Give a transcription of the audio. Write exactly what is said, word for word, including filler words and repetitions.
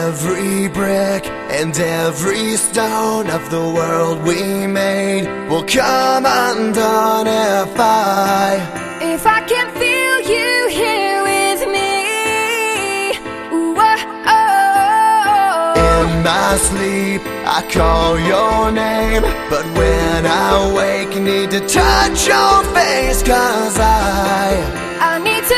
every brick and every stone of the world we made will come undone if I If I can feel you here with me. Whoa. In my sleep I call your name, but when I wake need to touch your face, 'cause I I need to